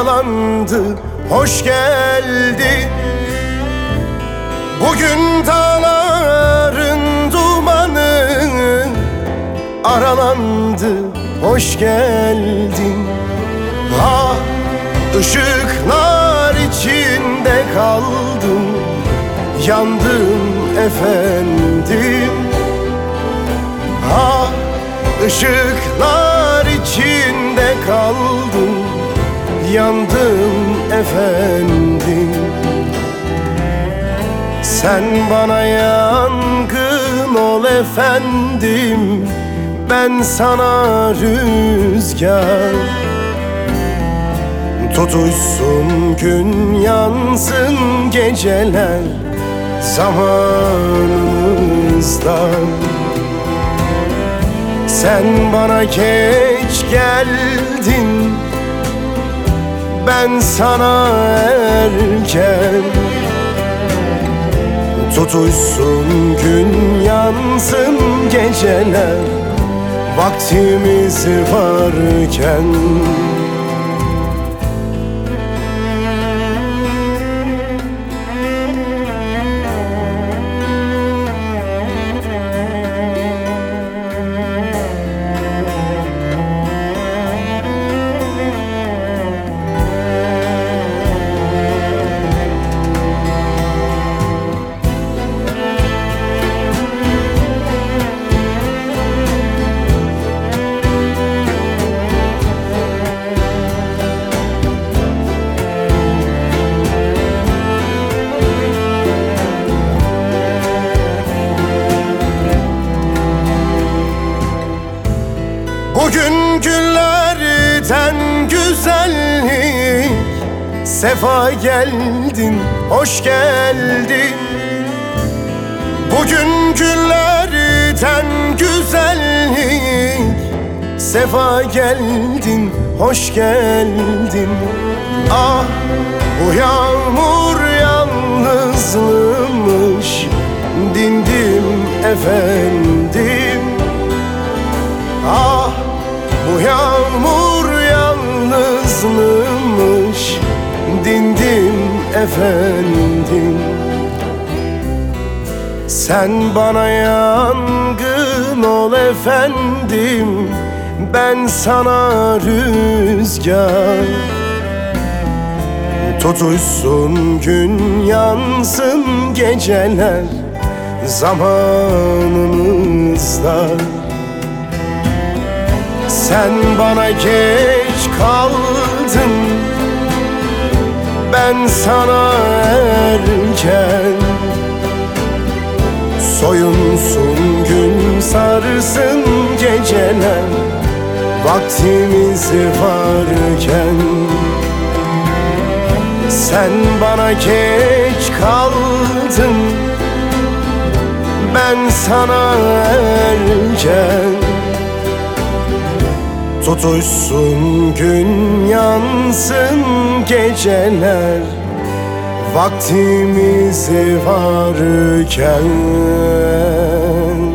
aralandı, hoş geldin. Bugün dağların dumanı aralandı, hoş geldin. Ah, ışıklar içinde kaldım, yandım efendim. Ah, ışıklar içinde kaldım, yandım efendim. Sen bana yangın ol efendim, ben sana rüzgar. Tutuşsun gün, yansın geceler zamanımızdan. Sen bana geç geldin, ben sana erken. Tutuşsun gün, yansın geceler vaktimiz varken. Bugün günlerden güzellik, sefa geldin, hoş geldin. Bugün günlerden güzellik, sefa geldin, hoş geldin. Ah, bu yağmur yalnızlığımış, dindim efendim. Ah, bu yağmur yalnızlığımış, dindim efendim. Sen bana yangın ol efendim, ben sana rüzgar. Tutuşsun gün, yansın geceler zamanımızda. Sen bana geç kaldın, ben sana erken. Soyunsun gün, sarsın geceler vaktimiz varken. Sen bana geç kaldın, ben sana erken. Tutuşsun gün, yansın geceler vaktimiz varken.